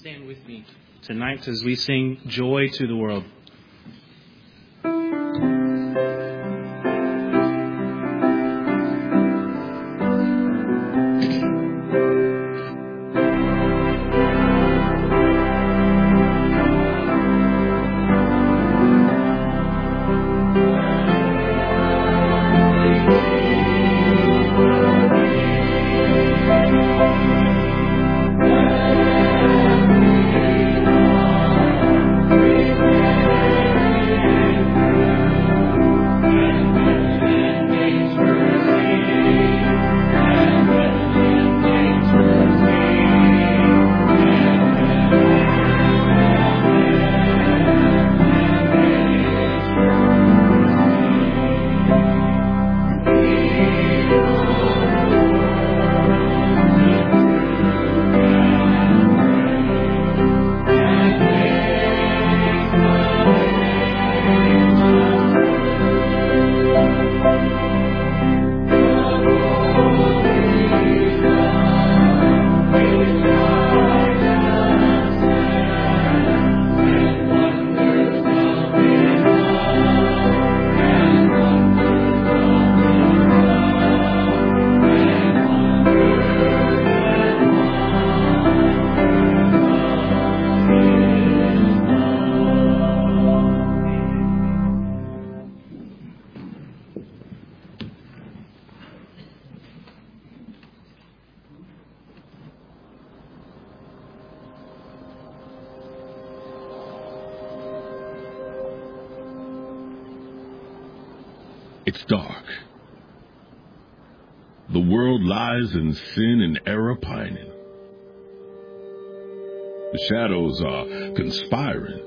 stand with me tonight as we sing Joy to the World. It's dark. The world lies in sin and error pining. The shadows are conspiring.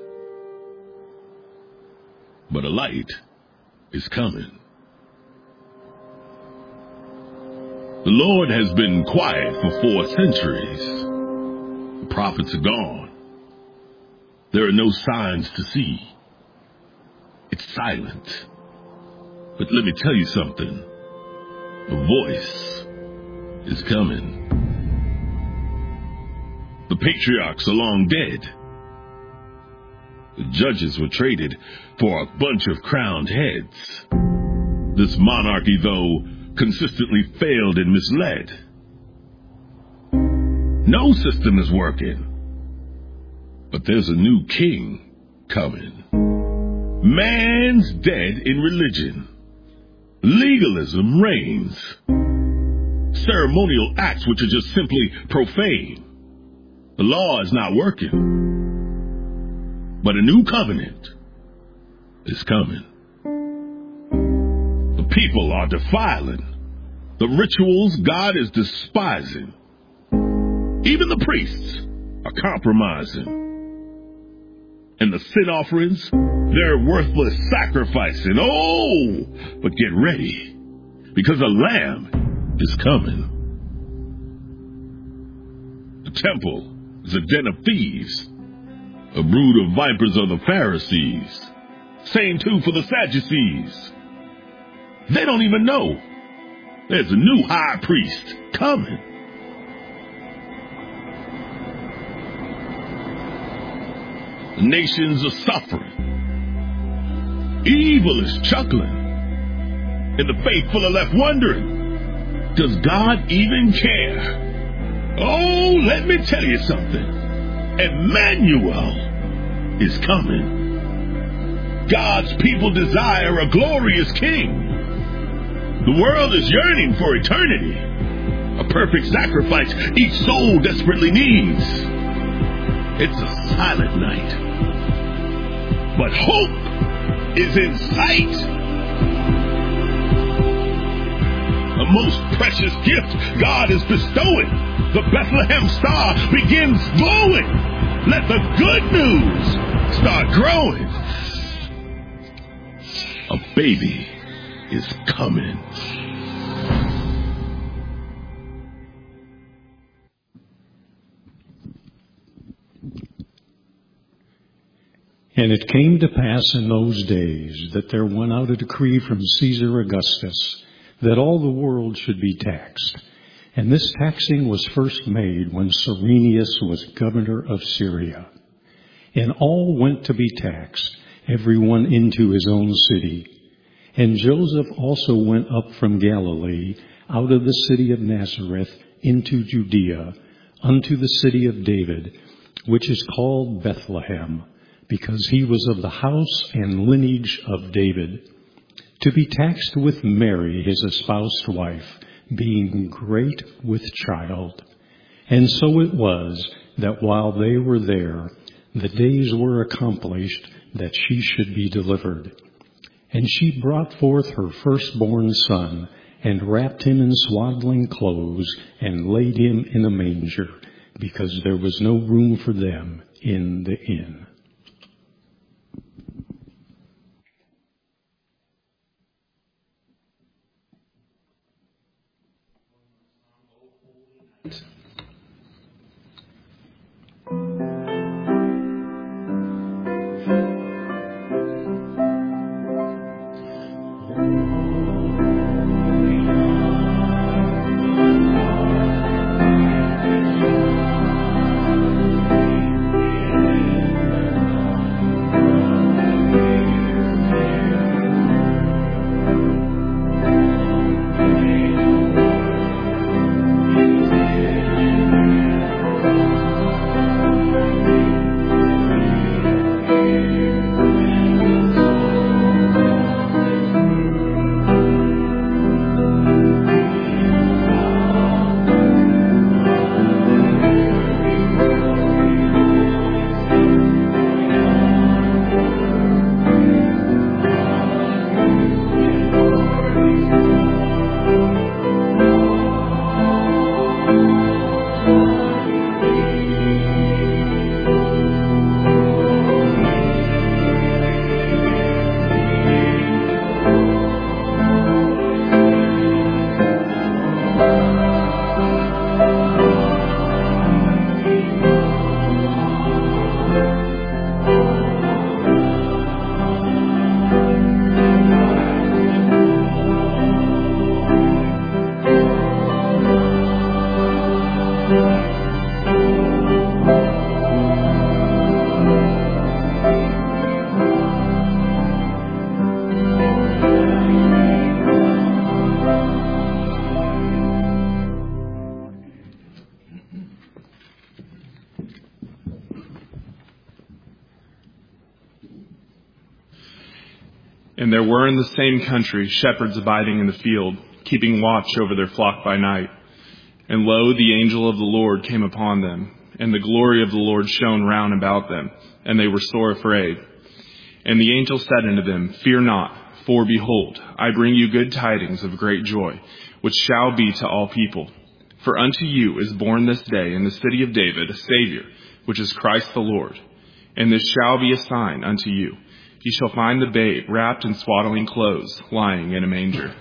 But a light is coming. The Lord has been quiet for 4 centuries. The prophets are gone. There are no signs to see. It's silent. But let me tell you something. A voice is coming. The patriarchs are long dead. The judges were traded for a bunch of crowned heads. This monarchy, though, consistently failed and misled. No system is working. But there's a new king coming. Man's dead in religion. Legalism reigns. Ceremonial acts which are just simply profane. The law is not working. But a new covenant is coming. The people are defiling. The rituals God is despising. Even the priests are compromising. And the sin offerings, they're worthless sacrificing. Oh, but get ready, because a lamb is coming. The temple is a den of thieves. A brood of vipers are the Pharisees. Same too for the Sadducees. They don't even know there's a new high priest coming. The nations are suffering. Evil is chuckling. And the faithful are left wondering, does God even care? Oh, let me tell you something. Emmanuel is coming. God's people desire a glorious king. The world is yearning for eternity. A perfect sacrifice each soul desperately needs. It's a silent night. But hope is in sight. A most precious gift God is bestowing. The Bethlehem star begins glowing. Let the good news start growing. A baby is coming. And it came to pass in those days that there went out a decree from Caesar Augustus that all the world should be taxed. And this taxing was first made when Cyrenius was governor of Syria. And all went to be taxed, everyone into his own city. And Joseph also went up from Galilee, out of the city of Nazareth, into Judea, unto the city of David, which is called Bethlehem, because he was of the house and lineage of David, to be taxed with Mary, his espoused wife, being great with child. And so it was that while they were there, the days were accomplished that she should be delivered. And she brought forth her firstborn son, and wrapped him in swaddling clothes, and laid him in a manger, because there was no room for them in the inn. And there were in the same country shepherds abiding in the field, keeping watch over their flock by night. And lo, the angel of the Lord came upon them, and the glory of the Lord shone round about them, and they were sore afraid. And the angel said unto them, Fear not, for behold, I bring you good tidings of great joy, which shall be to all people. For unto you is born this day in the city of David a Savior, which is Christ the Lord. And this shall be a sign unto you. You shall find the babe wrapped in swaddling clothes, lying in a manger.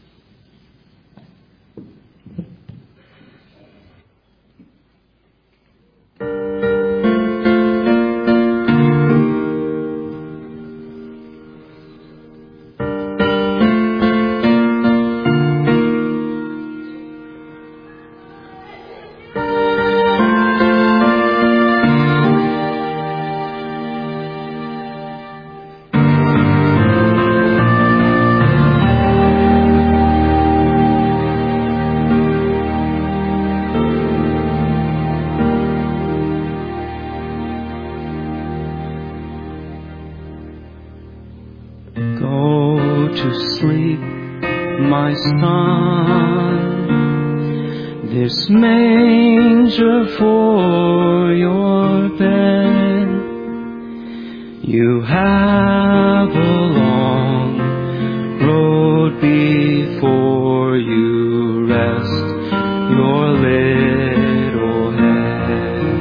This manger for your bed, you have a long road before you, rest your little head.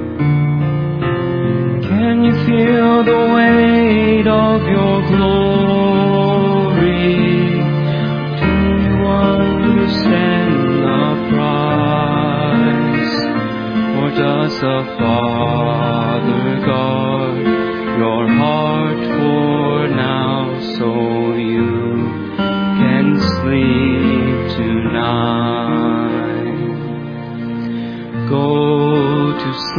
Can you feel the weight of your glory? Do you understand the price? Or does the Father guard your heart for now, so you can sleep tonight?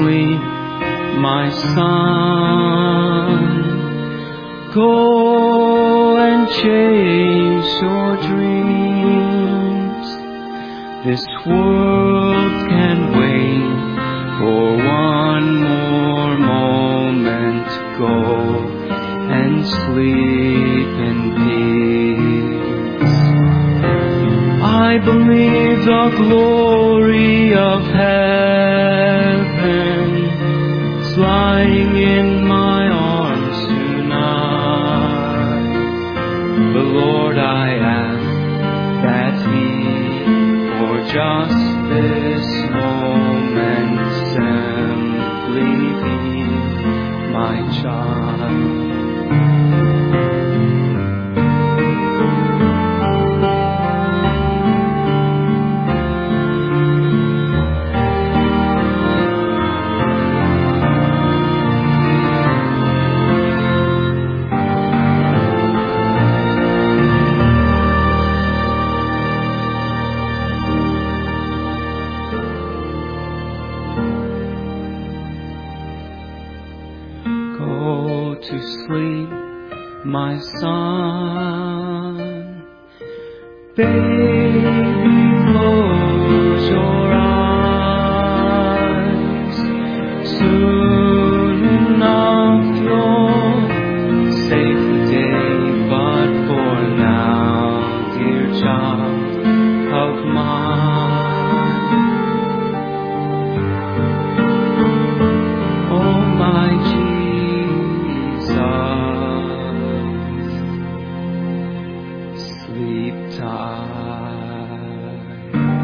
sleep, my son. Go and chase your dreams. This world can wait for one more moment. Go and sleep in peace. I believe the glory of heaven is lying in my arms tonight. The Lord, I ask that He, for just this moment, simply be my child. To sleep, my son. Baby, close your eyes. Soon enough you'll save the day, but for now, dear child of mine, oh my sleep tight.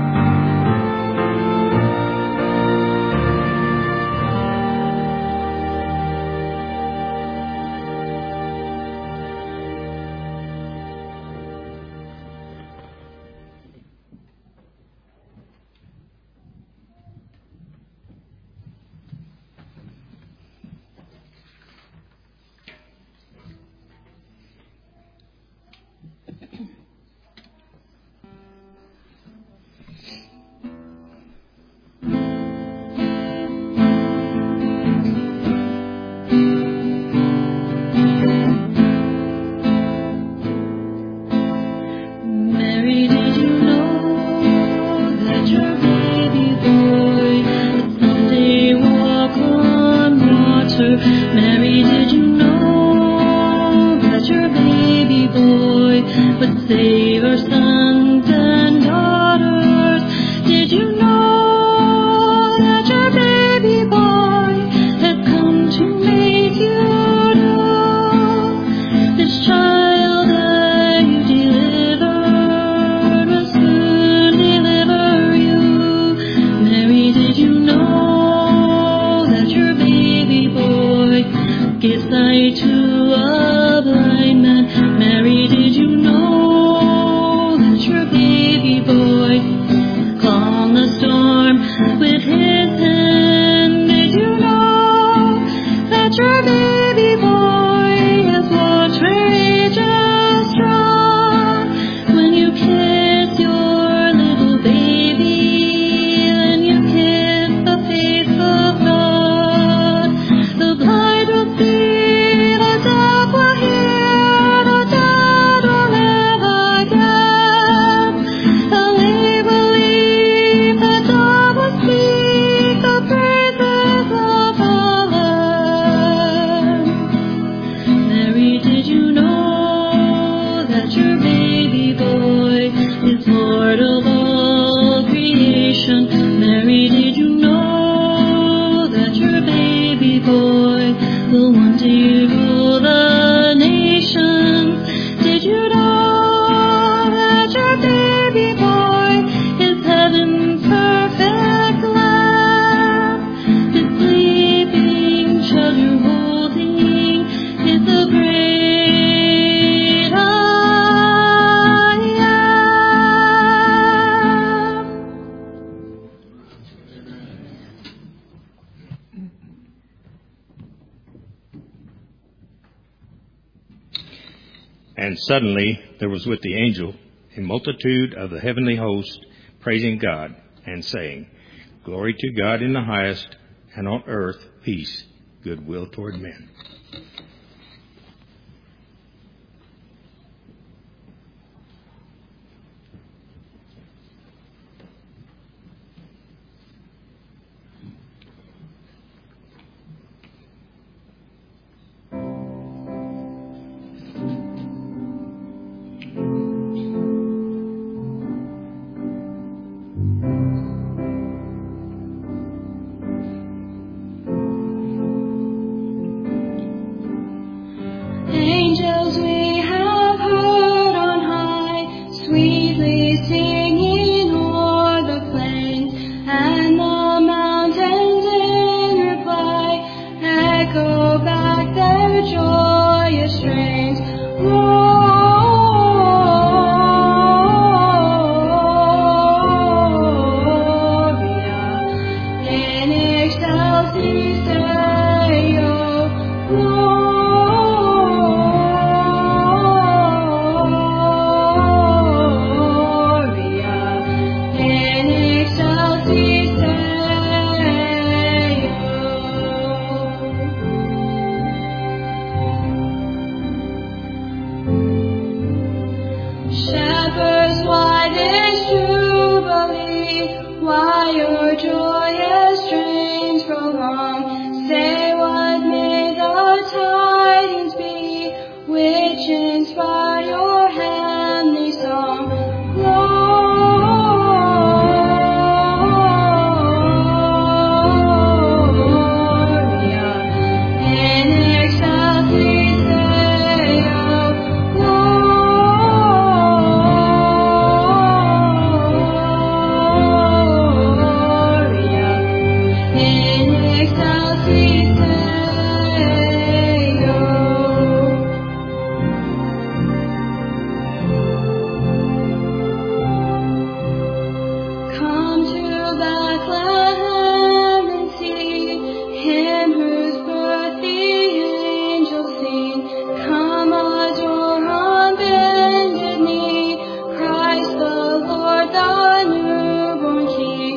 Mary, did you know that your baby boy would save our sons and daughters? Did you know that your baby boy had come to make you know? This child that you delivered will soon deliver you. Mary, did you know that your baby boy gives sight to a blind man? Mary, did you know that your baby boy calmed the storm with his hand? Did you know that your baby boy has walked courageous strong? When you kiss your little baby and you kiss the face of God, the blind will see, the deaf will hear, the dead will live again. The lame will leap, the dumb will speak, the praises of the Lamb. Mary, did you know that your baby boy is Lord of all creation? Mary, did you know that your baby boy will one day rule the nations? Did you know that your baby boy is heaven's perfect lamb? His sleeping child you're holding is the great I am. And suddenly there was with the angel a multitude of the heavenly host, praising God and saying, Glory to God in the highest, and on earth peace, goodwill toward men. Angels we have heard on high, sweetly singing o'er the plains, and the mountains in reply echo back their joyous strains. Gloria in excelsis Deo. Shepherds, why this jubilee? Why your joyous strains prolong? Say what may the tidings be, which inspire your heavenly song. Gloria in excelsis Deo. Gloria in excelsis Deo. Come to Bethlehem and see him whose birth the angels sing. Come adore on bended knee, Christ the Lord, the newborn King.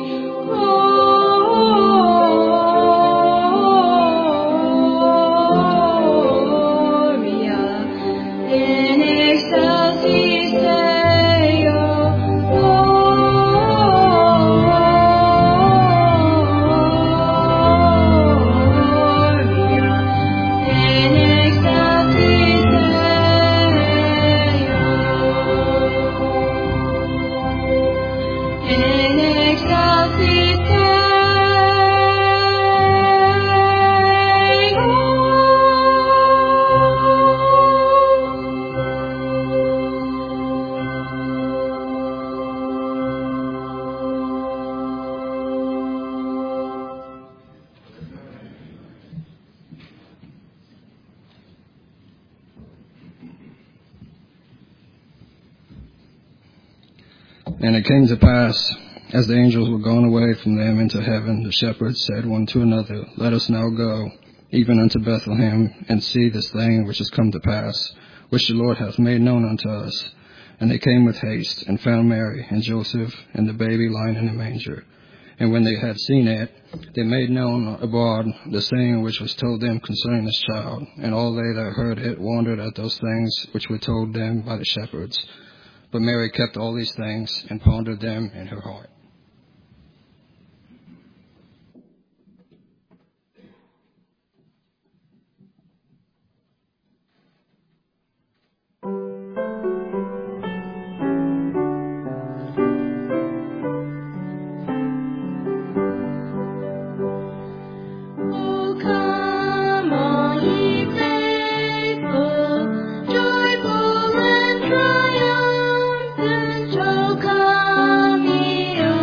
Gloria in excelsis Deo. Gloria in excelsis Deo. In excelsis And it came to pass, as the angels were gone away from them into heaven, the shepherds said one to another, Let us now go, even unto Bethlehem, and see this thing which is come to pass, which the Lord hath made known unto us. And they came with haste, and found Mary and Joseph, and the baby lying in a manger. And when they had seen it, they made known abroad the saying which was told them concerning this child. And all they that heard it wondered at those things which were told them by the shepherds. But Mary kept all these things, and pondered them in her heart. Oh, come, all ye faithful, joyful and triumphant. Oh, come, ye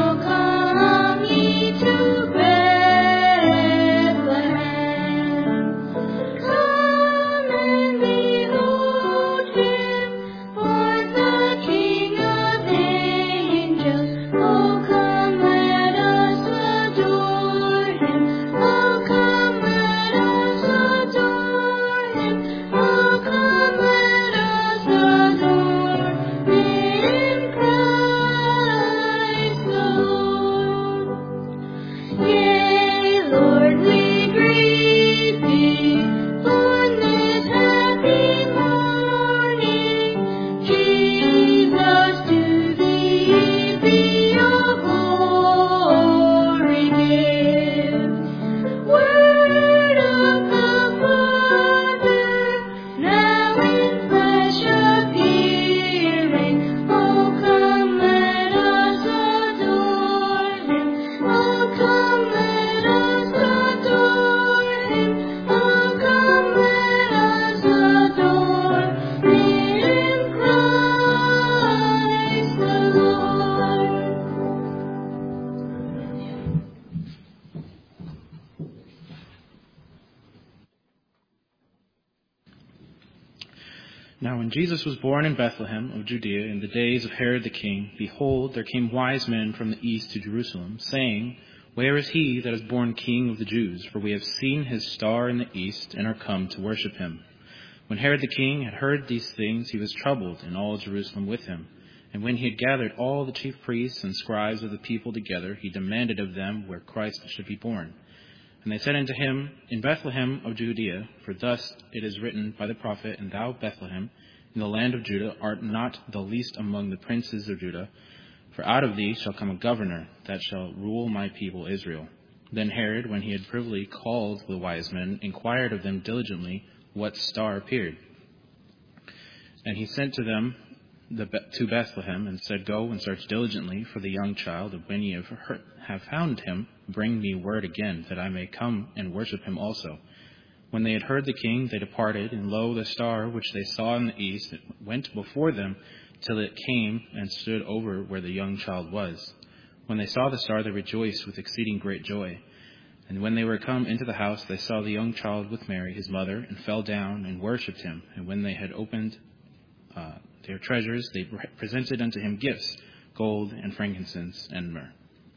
when Jesus was born in Bethlehem of Judea in the days of Herod the king, behold, there came wise men from the east to Jerusalem, saying, Where is he that is born King of the Jews? For we have seen his star in the east, and are come to worship him. When Herod the king had heard these things, he was troubled, and all Jerusalem with him. And when he had gathered all the chief priests and scribes of the people together, he demanded of them where Christ should be born. And they said unto him, In Bethlehem of Judea, for thus it is written by the prophet, And thou, Bethlehem, in the land of Judah, art not the least among the princes of Judah, for out of thee shall come a governor that shall rule my people Israel. Then Herod, when he had privily called the wise men, inquired of them diligently what star appeared. And he sent to them to Bethlehem, and said, Go and search diligently for the young child, and when ye have found him, bring me word again, that I may come and worship him also. When they had heard the king, they departed, and lo, the star which they saw in the east went before them till it came and stood over where the young child was. When they saw the star, they rejoiced with exceeding great joy. And when they were come into the house, they saw the young child with Mary, his mother, and fell down and worshipped him. And when they had opened their treasures, they presented unto him gifts, gold and frankincense and myrrh.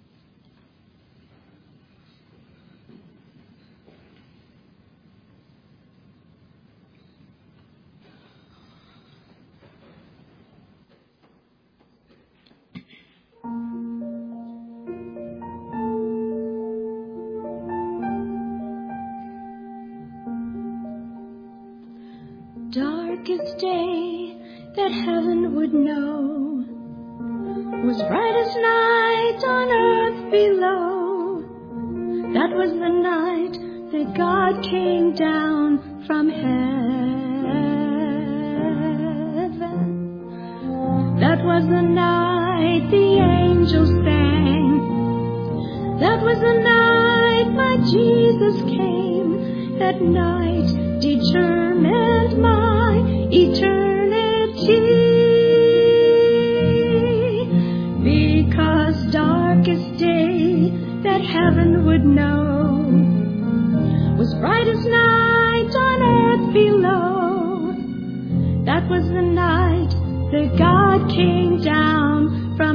Darkest day that heaven would know was brightest night on earth below. That was the night that God came down from heaven. That was the night the angels sang. That was the night my Jesus came. That night determined my eternity. Because darkest day that heaven would know was brightest night on earth below. That was the night that God came down from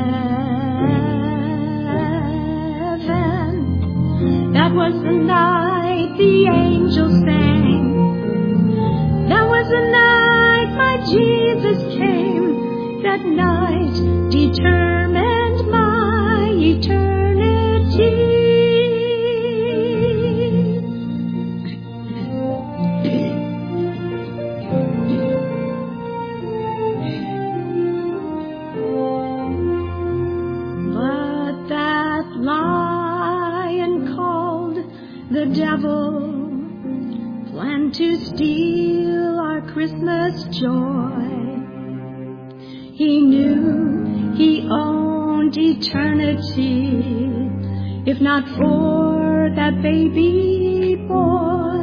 heaven. That was the night the angels sang. That was the night my Jesus came. That night determined my eternity. But that lion called the devil planned to steal our Christmas joy. He knew he owned eternity, if not for that baby boy.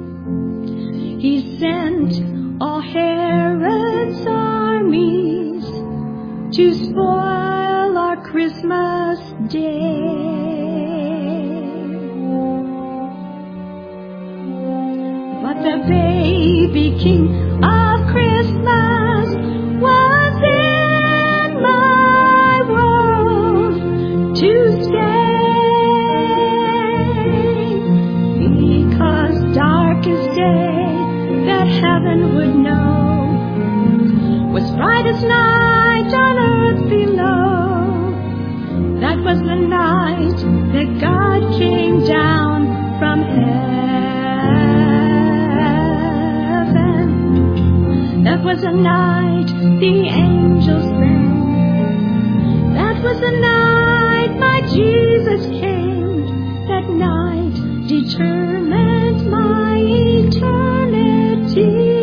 He sent all Herod's armies to spoil our Christmas day. But the baby King of Christmas was in my world to stay. Because darkest day that heaven would know was brightest night on earth below. That was the night that God came down from heaven. That was the night the angels sang. That was the night my Jesus came. That night determined my eternity.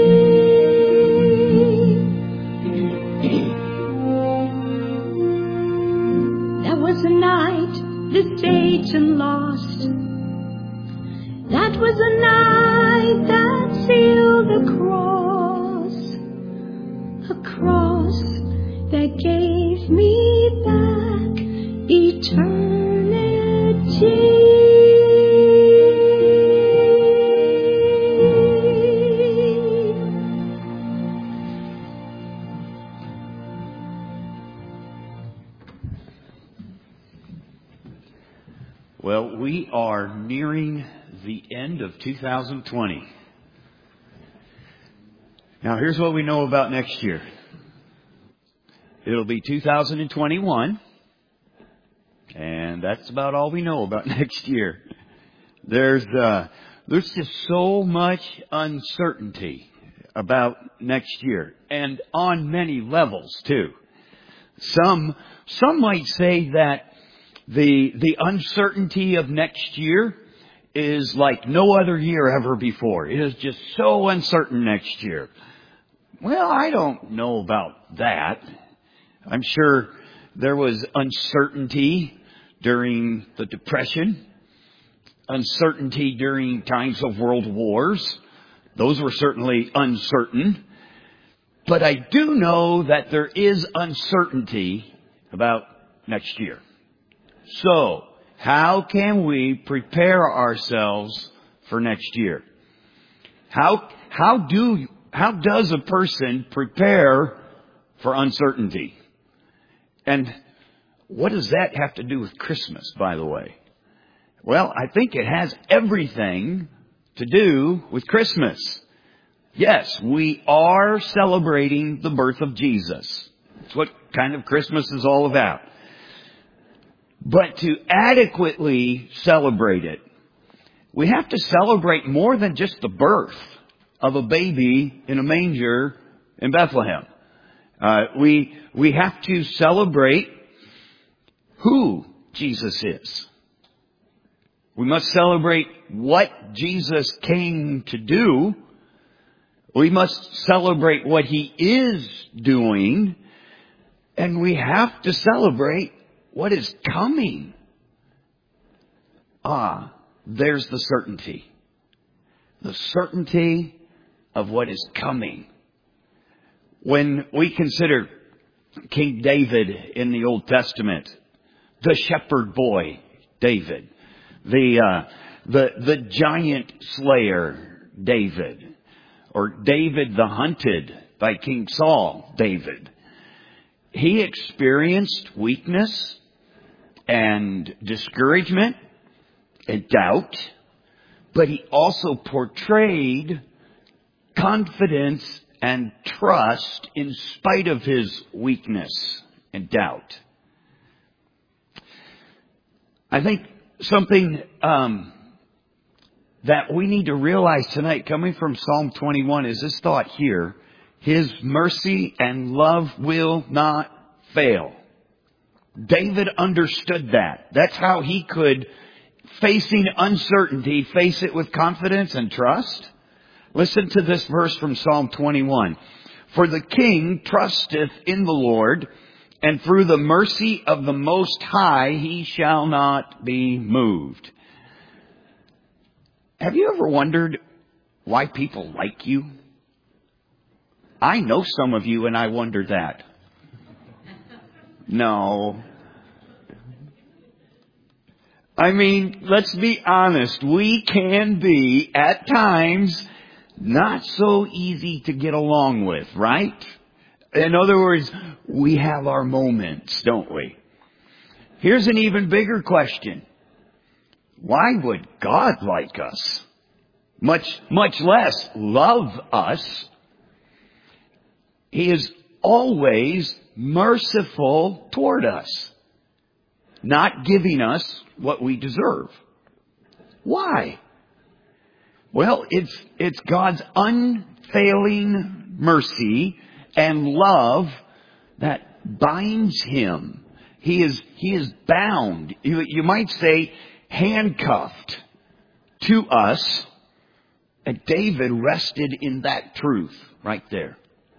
That was the night that Satan lost. That was the night that sealed the cross. A cross that gave me back eternity. Well, we are nearing the end of 2020. Now, here's what we know about next year. It'll be 2021, and that's about all we know about next year. There's just so much uncertainty about next year, and on many levels too. Some might say that the uncertainty of next year is like no other year ever before. It is just so uncertain next year. Well, I don't know about that. I'm sure there was uncertainty during the Depression, uncertainty during times of world wars. Those were certainly uncertain. But I do know that there is uncertainty about next year. So, how can we prepare ourselves for next year? How does a person prepare for uncertainty? And what does that have to do with Christmas, by the way? Well, I think it has everything to do with Christmas. Yes, we are celebrating the birth of Jesus. That's what kind of Christmas is all about. But to adequately celebrate it, we have to celebrate more than just the birth of a baby in a manger in Bethlehem. We have to celebrate who Jesus is. We must celebrate what Jesus came to do. We must celebrate what He is doing. And we have to celebrate what is coming. There's the certainty. The certainty of what is coming. When we consider King David in the Old Testament, the shepherd boy David, the giant slayer David, or David the hunted by King Saul David, he experienced weakness and discouragement and doubt, but he also portrayed confidence and trust in spite of his weakness and doubt. I think something that we need to realize tonight, coming from Psalm 21, is this thought here: His mercy and love will not fail. David understood that. That's how he could, facing uncertainty, face it with confidence and trust. Listen to this verse from Psalm 21. For the king trusteth in the Lord, and through the mercy of the Most High he shall not be moved. Have you ever wondered why people like you? I know some of you, and I wondered that. No. I mean, let's be honest. We can be, at times, not so easy to get along with, right? In other words, we have our moments, don't we? Here's an even bigger question. Why would God like us? Much less love us. He is always merciful toward us, not giving us what we deserve. Why? Well, it's God's unfailing mercy and love that binds Him. He is bound. You might say handcuffed to us. And David rested in that truth right there.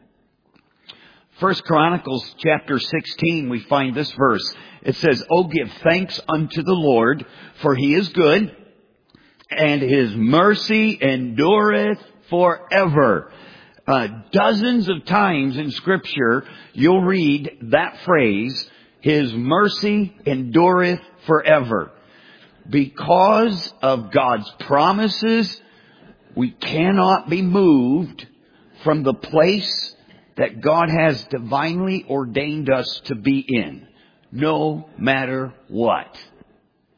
1 Chronicles chapter 16, we find this verse. It says, "Oh, give thanks unto the Lord, for He is good, and His mercy endureth forever." Dozens of times in Scripture, you'll read that phrase, His mercy endureth forever. Because of God's promises, we cannot be moved from the place that God has divinely ordained us to be in, no matter what.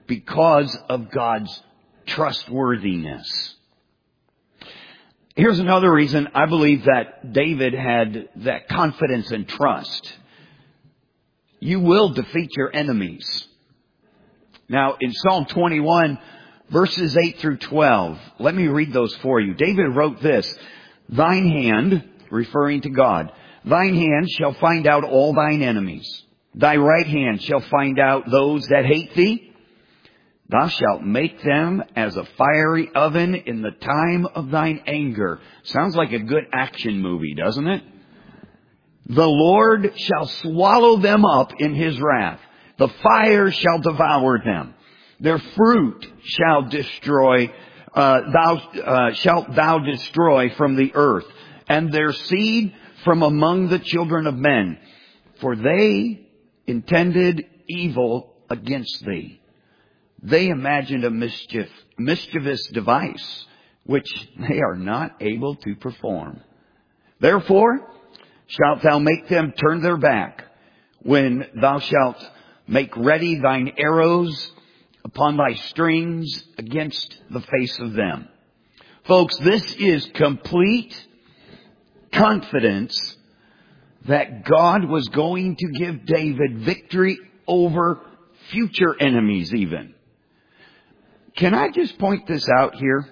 because of God's trustworthiness. Here's another reason I believe that David had that confidence and trust. You will defeat your enemies. Now, in Psalm 21, verses 8 through 12, let me read those for you. David wrote this, "Thine hand," referring to God, "thine hand shall find out all thine enemies. Thy right hand shall find out those that hate thee. Thou shalt make them as a fiery oven in the time of thine anger." Sounds like a good action movie, doesn't it? "The Lord shall swallow them up in his wrath. The fire shall devour them. Their fruit shall destroy, shalt thou destroy from the earth, and their seed from among the children of men. For they intended evil against thee. They imagined a mischievous device, which they are not able to perform. Therefore shalt thou make them turn their back, when thou shalt make ready thine arrows upon thy strings against the face of them." Folks, this is complete confidence that God was going to give David victory over future enemies even. Can I just point this out here?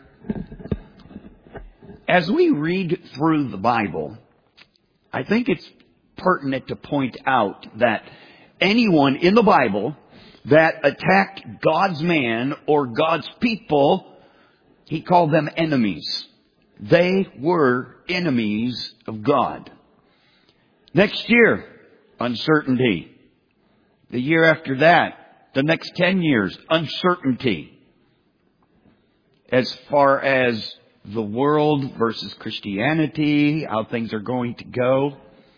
As we read through the Bible, I think it's pertinent to point out that anyone in the Bible that attacked God's man or God's people, he called them enemies. They were enemies of God. Next year, uncertainty. The year after that, the next 10 years, uncertainty. As far as the world versus Christianity, how things are going to go.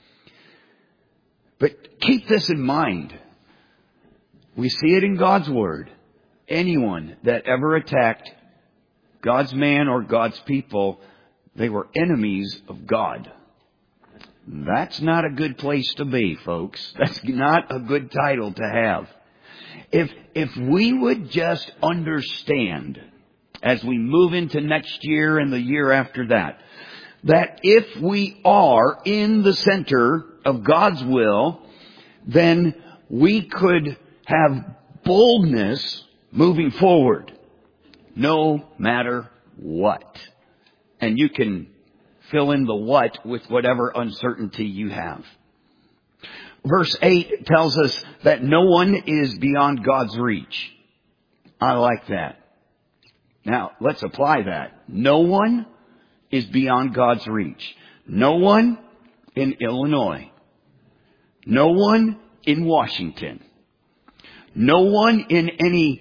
But keep this in mind. We see it in God's Word. Anyone that ever attacked God's man or God's people, they were enemies of God. That's not a good place to be, folks. That's not a good title to have. If we would just understand, as we move into next year and the year after that if we are in the center of God's will, then we could have boldness moving forward, no matter what. And you can fill in the what with whatever uncertainty you have. Verse 8 tells us that no one is beyond God's reach. I like that. Now, let's apply that. No one is beyond God's reach. No one in Illinois. No one in Washington. No one in any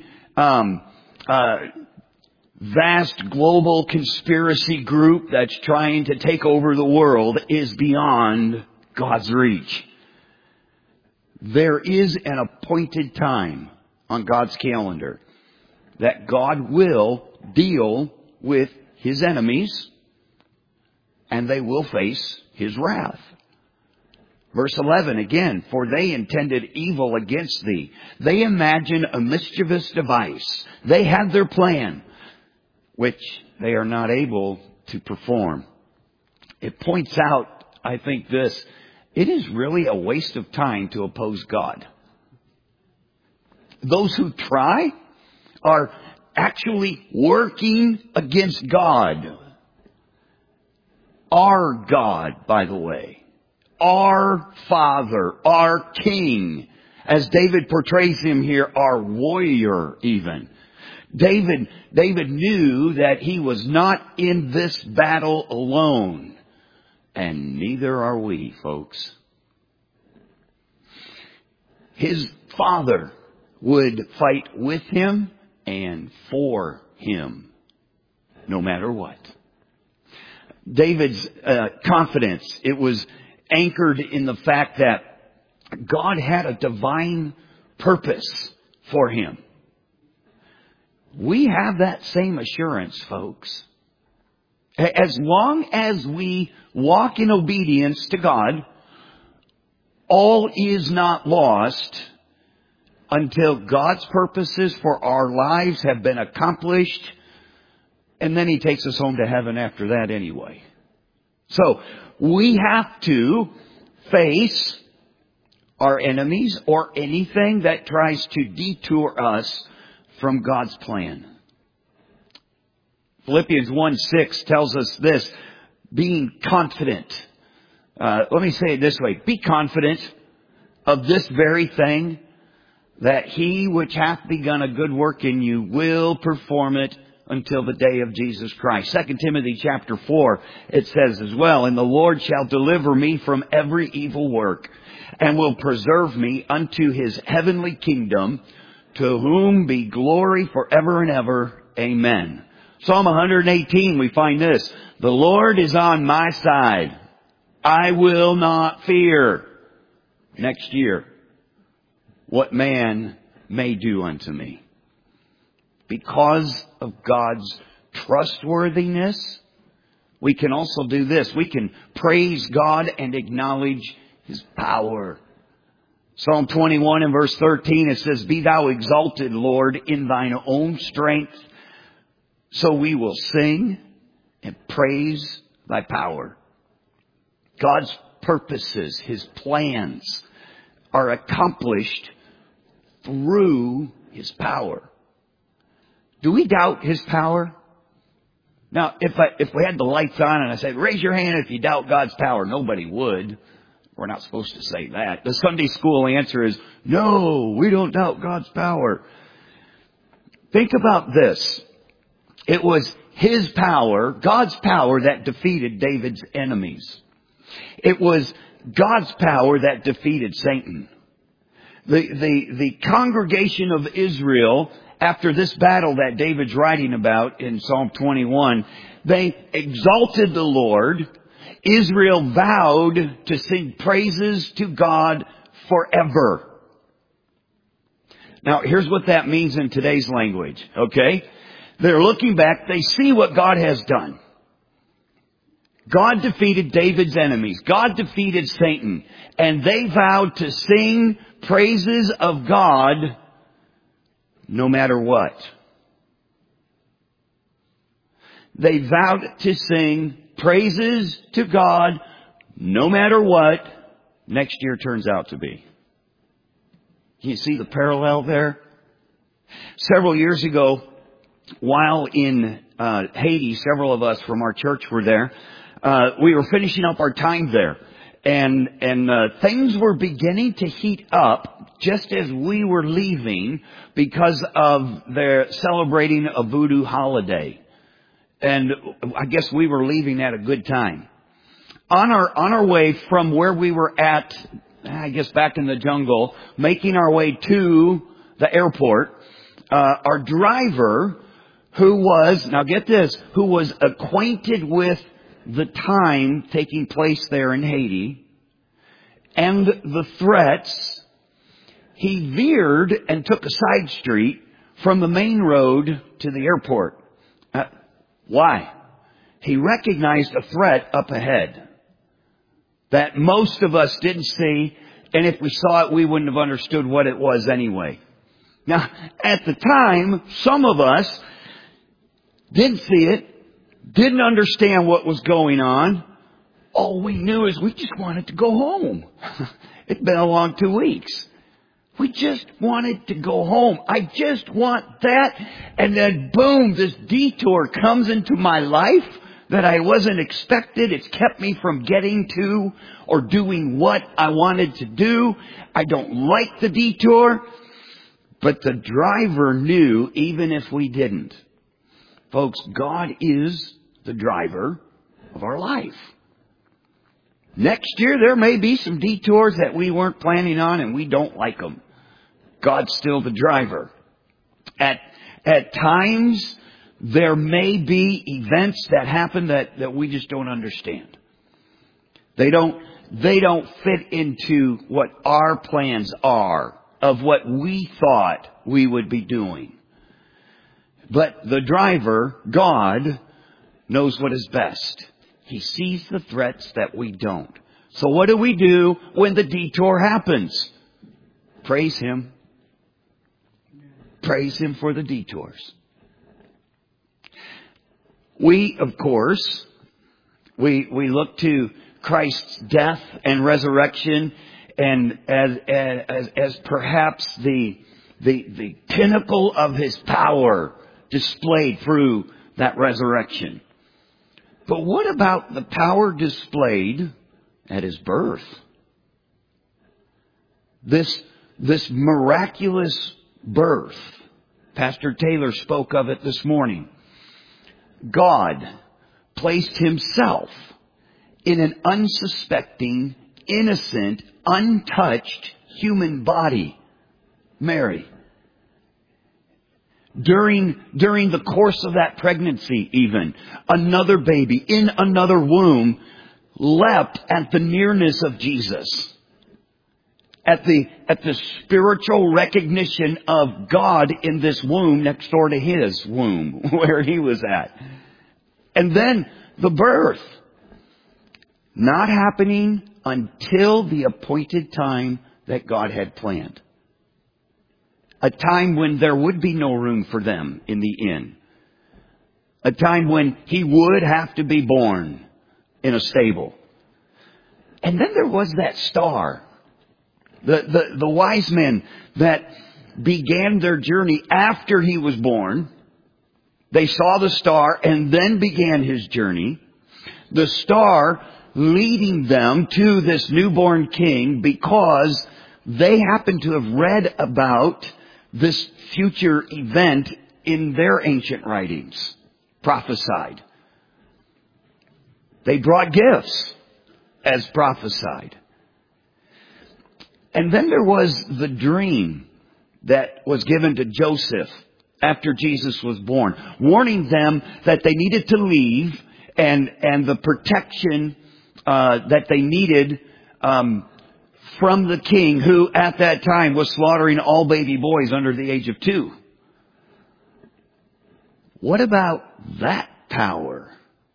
vast global conspiracy group that's trying to take over the world is beyond God's reach. There is an appointed time on God's calendar that God will deal with his enemies, and they will face his wrath. Verse 11 again, "For they intended evil against thee." They imagine a mischievous device. They have their plan, which they are not able to perform. It points out, I think, this: it is really a waste of time to oppose God. Those who try are actually working against God. Our God, by the way. Our Father, our King. As David portrays him here, our warrior even. David knew that he was not in this battle alone. And neither are we, folks. His Father would fight with him and for him, no matter what. David's confidence, it was anchored in the fact that God had a divine purpose for him. We have that same assurance, folks. As long as we walk in obedience to God, all is not lost until God's purposes for our lives have been accomplished. And then He takes us home to heaven after that anyway. So we have to face our enemies or anything that tries to detour us from God's plan. Philippians 1:6 tells us this, being confident. Let me say it this way. Be confident of this very thing, that He which hath begun a good work in you will perform it until the day of Jesus Christ. 2 Timothy chapter 4, it says as well, and the Lord shall deliver me from every evil work, and will preserve me unto His heavenly kingdom, to whom be glory forever and ever. Amen. Psalm 118, we find this, the Lord is on my side. I will not fear. Next year, what man may do unto me. Because of God's trustworthiness, we can also do this. We can praise God and acknowledge His power. Psalm 21 and verse 13, it says, be thou exalted, Lord, in thine own strength. So we will sing and praise thy power. God's purposes, His plans are accomplished through His power. Do we doubt His power? Now, if we had the lights on and I said, raise your hand if you doubt God's power, nobody would. We're not supposed to say that. The Sunday school answer is, no, we don't doubt God's power. Think about this. It was His power, God's power, that defeated David's enemies. It was God's power that defeated Satan. The congregation of Israel, after this battle that David's writing about in Psalm 21, they exalted the Lord. Israel vowed to sing praises to God forever. Now, here's what that means in today's language, okay? They're looking back, they see what God has done. God defeated David's enemies. God defeated Satan. And they vowed to sing praises of God no matter what. They vowed to sing praises to God no matter what next year turns out to be. Can you see the parallel there? Several years ago, while in Haiti, several of us from our church were there. We were finishing up our time there. And things were beginning to heat up just as we were leaving because of their celebrating a voodoo holiday. And I guess we were leaving at a good time. On our way from where we were at, I guess back in the jungle, making our way to the airport, our driver, who was, now get this, who was acquainted with the time taking place there in Haiti and the threats, he veered and took a side street from the main road to the airport. Why? He recognized a threat up ahead that most of us didn't see, and if we saw it, we wouldn't have understood what it was anyway. Now, at the time, some of us didn't see it, didn't understand what was going on. All we knew is we just wanted to go home. It's been a long 2 weeks. We just wanted to go home. I just want that. And then boom, this detour comes into my life that I wasn't expected. It's kept me from getting to or doing what I wanted to do. I don't like the detour. But the driver knew even if we didn't. Folks, God is the driver of our life. Next year, there may be some detours that we weren't planning on and we don't like them. God's still the driver. At times, there may be events that happen that we just don't understand. They don't fit into what our plans are of what we thought we would be doing. But the driver, God, knows what is best. He sees the threats that we don't. So what do we do when the detour happens? Praise Him. Praise Him for the detours. We, of course, we look to Christ's death and resurrection and as perhaps the pinnacle of His power displayed through that resurrection. But what about the power displayed at His birth? This miraculous birth. Pastor Taylor spoke of it this morning. God placed Himself in an unsuspecting, innocent, untouched human body. Mary. During the course of that pregnancy even, another baby in another womb leapt at the nearness of Jesus. At the spiritual recognition of God in this womb next door to His womb, where He was at. And then the birth. Not happening until the appointed time that God had planned. A time when there would be no room for them in the inn. A time when He would have to be born in a stable. And then there was that star. The wise men that began their journey after He was born. They saw the star and then began His journey. The star leading them to this newborn king because they happened to have read about this future event in their ancient writings, prophesied. They brought gifts as prophesied. And then there was the dream that was given to Joseph after Jesus was born, warning them that they needed to leave and the protection that they needed from the king, who at that time was slaughtering all baby boys under the age of 2. What about that power?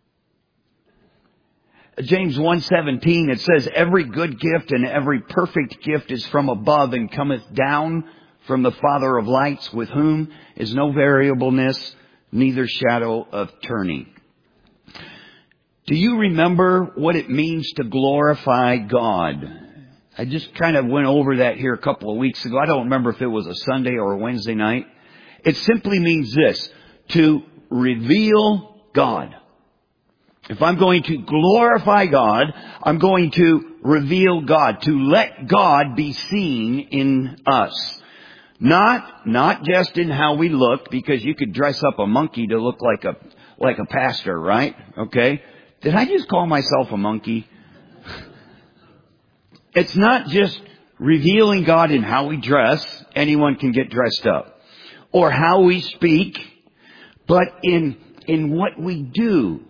James 1:17, it says, "Every good gift and every perfect gift is from above and cometh down from the Father of lights, with whom is no variableness, neither shadow of turning." Do you remember what it means to glorify God? I just kind of went over that here a couple of weeks ago. I don't remember if it was a Sunday or a Wednesday night. It simply means this: to reveal God. If I'm going to glorify God, I'm going to reveal God, to let God be seen in us. Not just in how we look, because you could dress up a monkey to look like a pastor, right? Okay? Did I just call myself a monkey? It's not just revealing God in how we dress. Anyone can get dressed up. Or how we speak. But in what we do.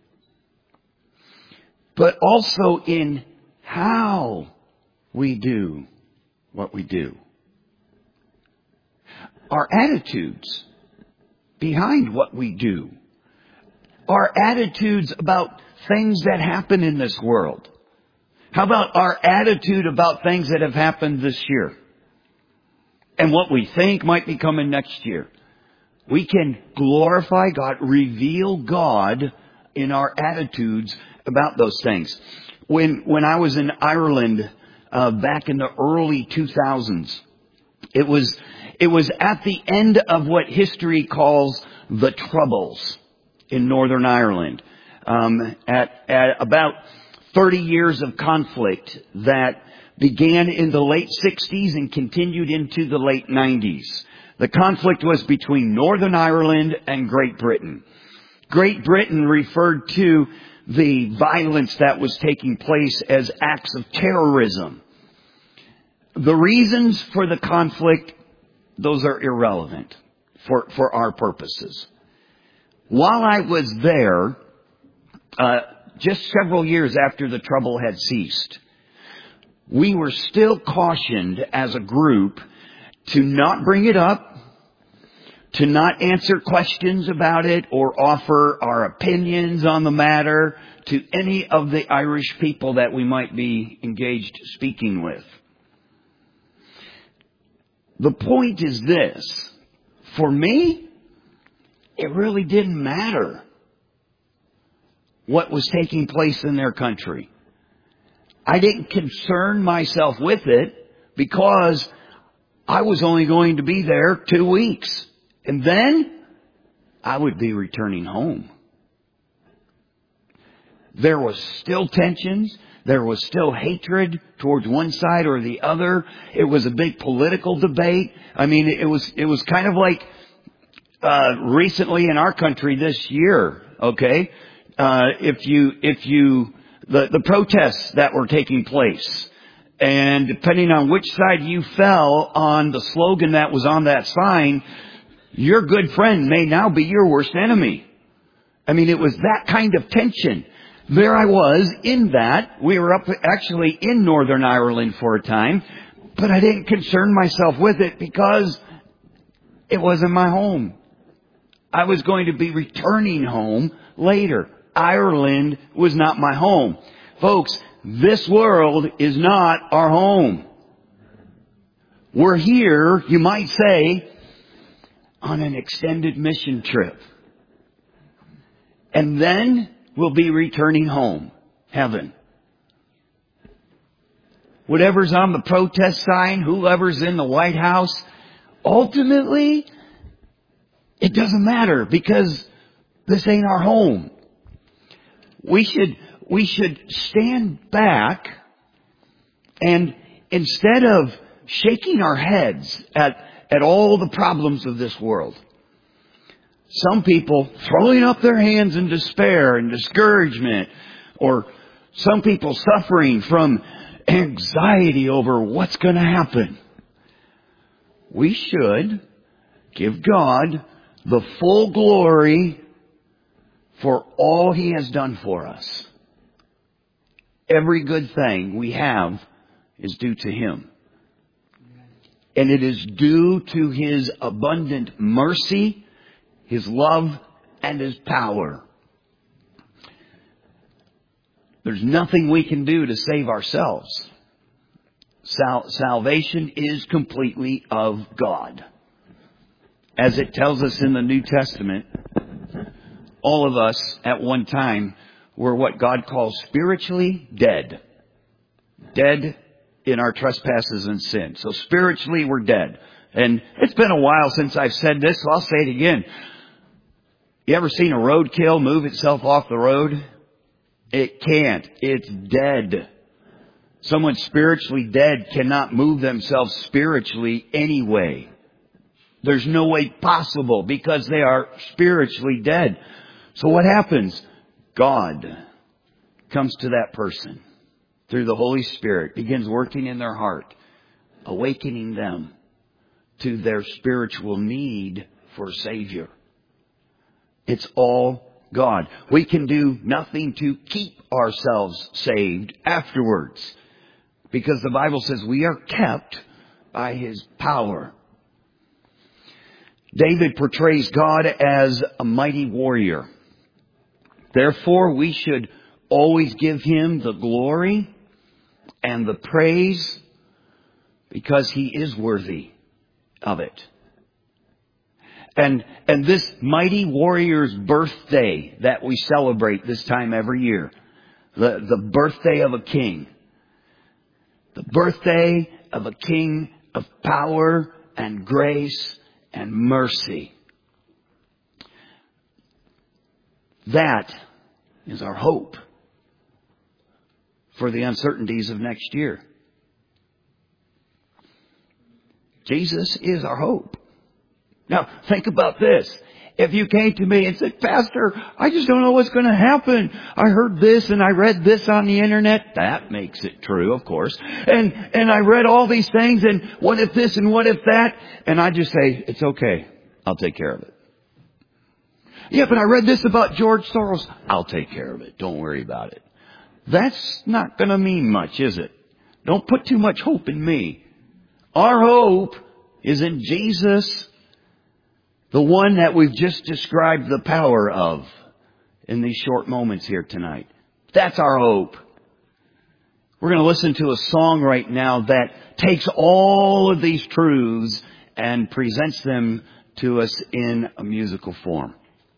But also in how we do what we do. Our attitudes behind what we do. Our attitudes about things that happen in this world. How about our attitude about things that have happened this year? And what we think might be coming next year. We can glorify God, reveal God in our attitudes about those things. When I was in Ireland back in the early 2000s, it was at the end of what history calls the Troubles in Northern Ireland. At about 30 years of conflict that began in the late 60s and continued into the late 90s. The conflict was between Northern Ireland and Great Britain. Great Britain referred to the violence that was taking place as acts of terrorism. The reasons for the conflict, those are irrelevant for our purposes. While I was there, just several years after the trouble had ceased, we were still cautioned as a group to not bring it up, to not answer questions about it or offer our opinions on the matter to any of the Irish people that we might be engaged speaking with. The point is this: for me, it really didn't matter what was taking place in their country. I didn't concern myself with it because I was only going to be there 2 weeks. And then I would be returning home. There was still tensions. There was still hatred towards one side or the other. It was a big political debate. I mean, it was kind of like recently in our country this year. Okay, the protests that were taking place, and depending on which side you fell on the slogan that was on that sign, your good friend may now be your worst enemy. I mean, it was that kind of tension. There I was in that. We were up actually in Northern Ireland for a time, but I didn't concern myself with it because it wasn't my home. I was going to be returning home later. Ireland was not my home. Folks, this world is not our home. We're here, you might say, on an extended mission trip. And then we'll be returning home, heaven. Whatever's on the protest sign, whoever's in the White House, ultimately, it doesn't matter because this ain't our home. We should stand back and instead of shaking our heads at all the problems of this world, some people throwing up their hands in despair and discouragement, or some people suffering from anxiety over what's going to happen. We should give God the full glory for all He has done for us. Every good thing we have is due to Him. And it is due to His abundant mercy, His love, and His power. There's nothing we can do to save ourselves. Salvation is completely of God. As it tells us in the New Testament, all of us at one time were what God calls spiritually dead. Dead in our trespasses and sin. So spiritually we're dead. And it's been a while since I've said this, so I'll say it again. You ever seen a roadkill move itself off the road? It can't. It's dead. Someone spiritually dead cannot move themselves spiritually anyway. There's no way possible because they are spiritually dead. So what happens? God comes to that person through the Holy Spirit, begins working in their heart, awakening them to their spiritual need for a Savior. It's all God. We can do nothing to keep ourselves saved afterwards, because the Bible says we are kept by His power. David portrays God as a mighty warrior. Therefore, we should always give Him the glory and the praise because He is worthy of it. And this mighty warrior's birthday that we celebrate this time every year, the birthday of a king, the birthday of a king of power and grace and mercy. That is our hope for the uncertainties of next year. Jesus is our hope. Now, think about this. If you came to me and said, Pastor, I just don't know what's going to happen. I heard this and I read this on the internet. That makes it true, of course. And I read all these things and what if this and what if that? And I just say, it's okay. I'll take care of it. Yeah, but I read this about George Soros. I'll take care of it. Don't worry about it. That's not going to mean much, is it? Don't put too much hope in me. Our hope is in Jesus, the one that we've just described the power of in these short moments here tonight. That's our hope. We're going to listen to a song right now that takes all of these truths and presents them to us in a musical form.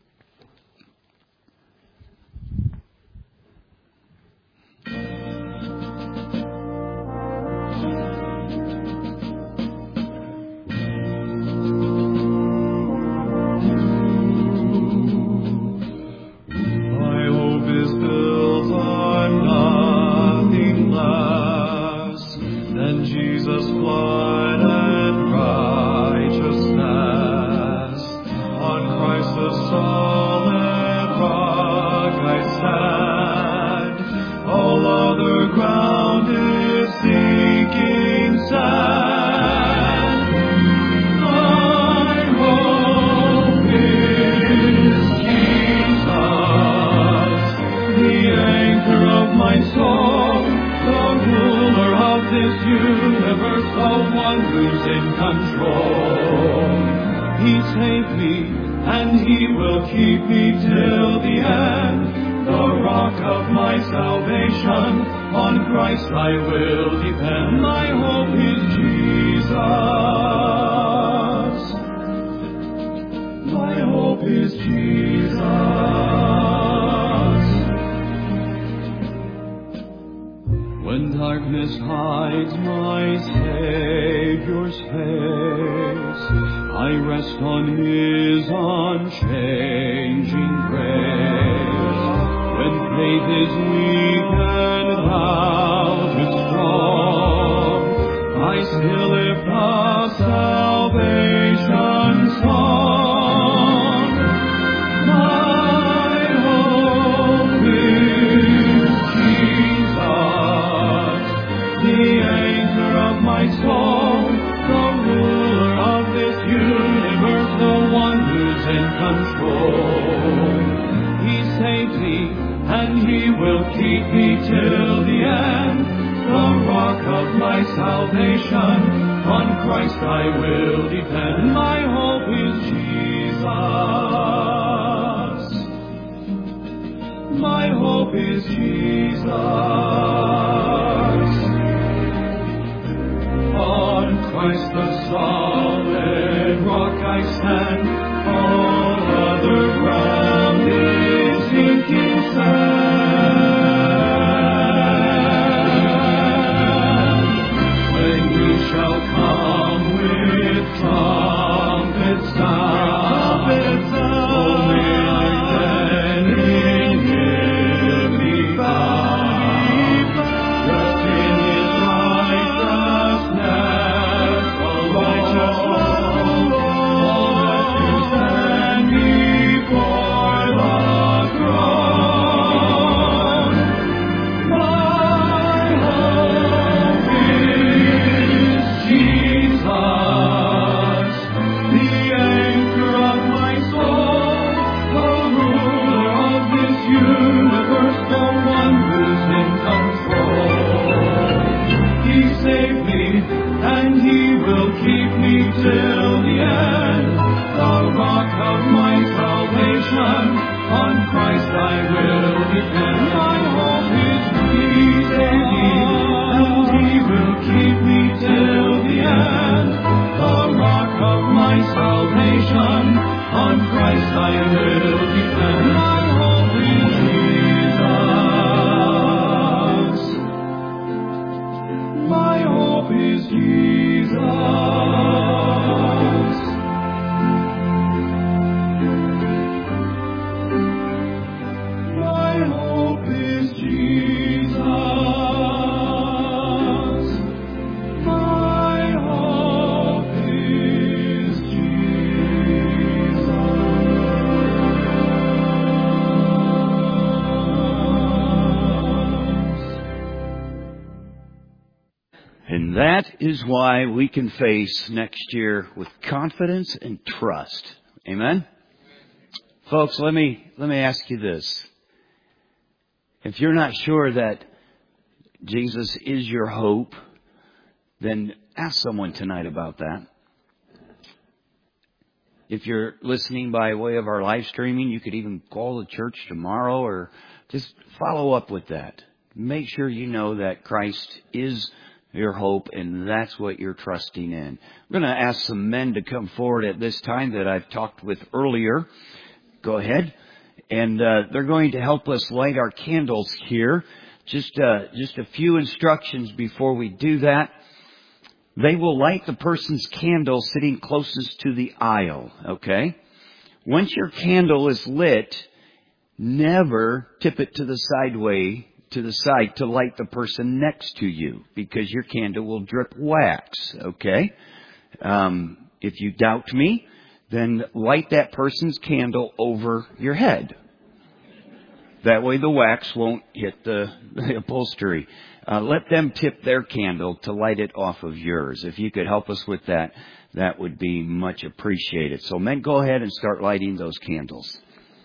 Is why we can face next year with confidence and trust. Amen? Folks, let me ask you this. If you're not sure that Jesus is your hope, then ask someone tonight about that. If you're listening by way of our live streaming, you could even call the church tomorrow or just follow up with that. Make sure you know that Christ is your hope, and that's what you're trusting in. I'm going to ask some men to come forward at this time that I've talked with earlier. Go ahead. And they're going to help us light our candles here. Just a few instructions before we do that. They will light the person's candle sitting closest to the aisle, okay? Once your candle is lit, never tip it to the side to light the person next to you, because your candle will drip wax, okay? If you doubt me, then light that person's candle over your head. That way the wax won't hit the upholstery. Let them tip their candle to light it off of yours. If you could help us with that, that would be much appreciated. So men, go ahead and start lighting those candles.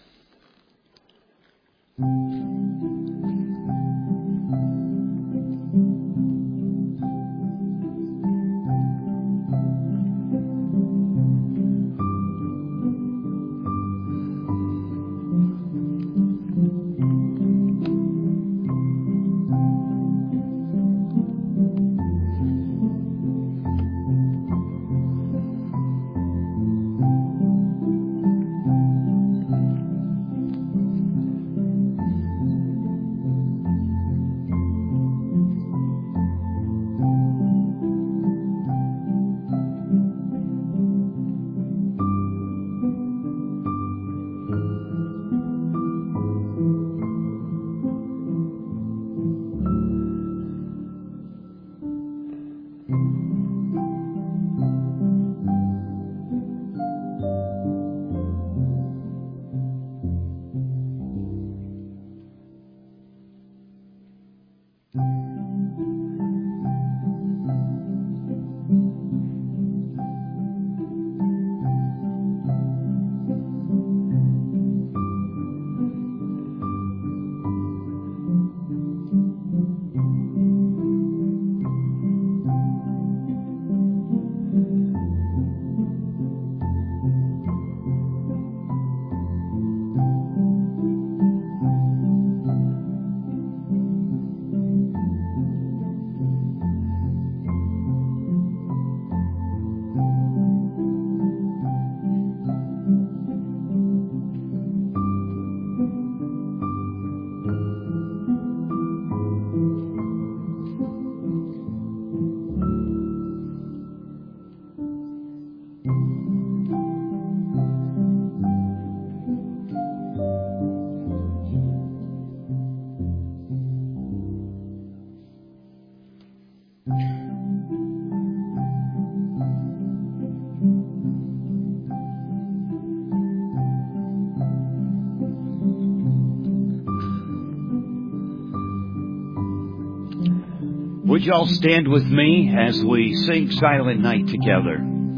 Would you all stand with me as we sing Silent Night together?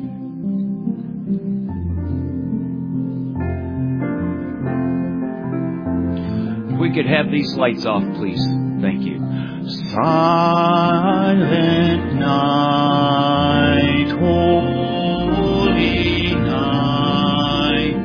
If we could have these lights off, please. Thank you. Silent night, holy night.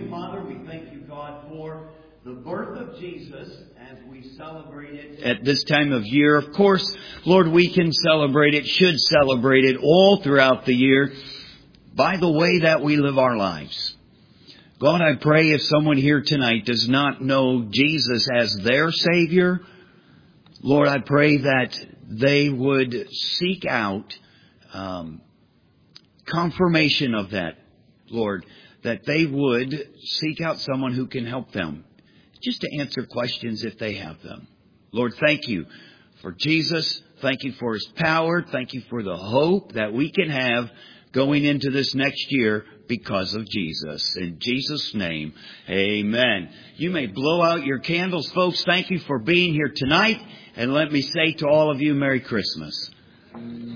Mother, we thank you, God, for the birth of Jesus as we celebrate it at this time of year. Of course, Lord, we can celebrate it, should celebrate it all throughout the year by the way that we live our lives. God, I pray if someone here tonight does not know Jesus as their Savior, Lord, I pray that they would seek out confirmation of that, Lord, that they would seek out someone who can help them, just to answer questions if they have them. Lord, thank you for Jesus. Thank you for His power. Thank you for the hope that we can have going into this next year because of Jesus. In Jesus' name, amen. You may blow out your candles, folks. Thank you for being here tonight. And let me say to all of you, Merry Christmas.